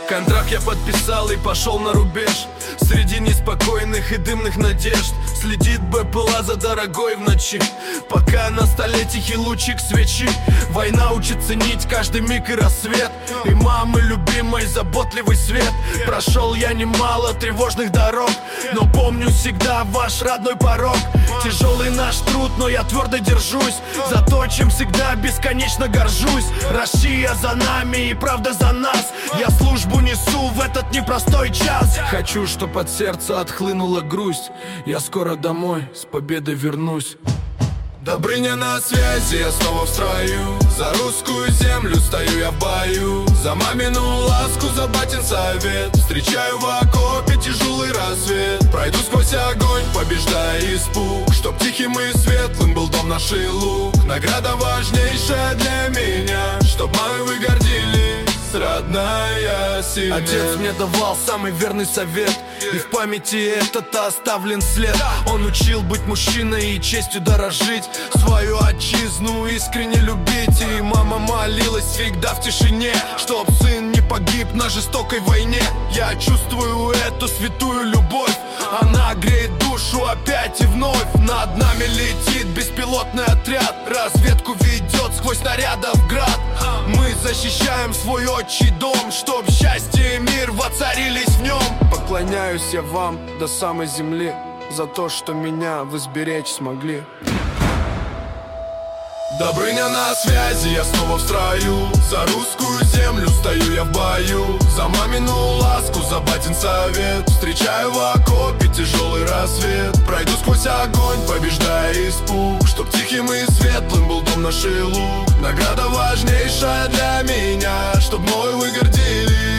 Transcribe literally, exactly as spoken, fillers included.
Контракт я подписал и пошел на рубеж. Среди неспокойных и дымных надежд следит БПЛА за дорогой в ночи. Пока на столе тихий лучик свечи. Война учит ценить каждый миг и рассвет. И мамы любимой заботливый свет. Прошел я немало тревожных дорог, но помню всегда ваш родной порог. Тяжелый наш труд, но я твердо держусь за то, чем всегда бесконечно горжусь. Россия за нами и правда за нас. Я службу несу в этот непростой час. Хочу, чтоб от сердца отхлынула грусть. Я скоро домой с победой вернусь. Добрыня на связи, я снова в строю. За русскую землю стою я в бою. За мамину ласку, за батин совет. Встречаю в окопе тяжелый рассвет. Пройду сквозь огонь, побеждая испуг. Чтоб тихим и светлым был дом наш и луг. Награда важнейшая для меня. Чтоб мамы вы гордились, родная семья. Отец мне давал самый верный совет, и в памяти этот оставлен след. Он учил быть мужчиной и честью дорожить, свою отчизну искренне любить. И мама молилась всегда в тишине, чтоб сын не погиб на жестокой войне. Я чувствую эту святую любовь, она греет душу опять и вновь. Над нами летит беспилотный отряд, разведку ведет сквозь снарядов град. Мы защищаем свой отчий дом, чтоб счастье и мир воцарились в нем. Поклоняюсь я вам до самой земли за то, что меня вы сберечь смогли. Добрыня на связи, я снова в строю. За русскую землю стою я в бою. За мамину ласку, за батин совет. Встречаю в окопе тяжелый рассвет. Пройду сквозь огонь, побеждая испуг. Чтоб тихим и светлым был дом наш и луг. Награда важнейшая для меня, чтоб мной вы гордились,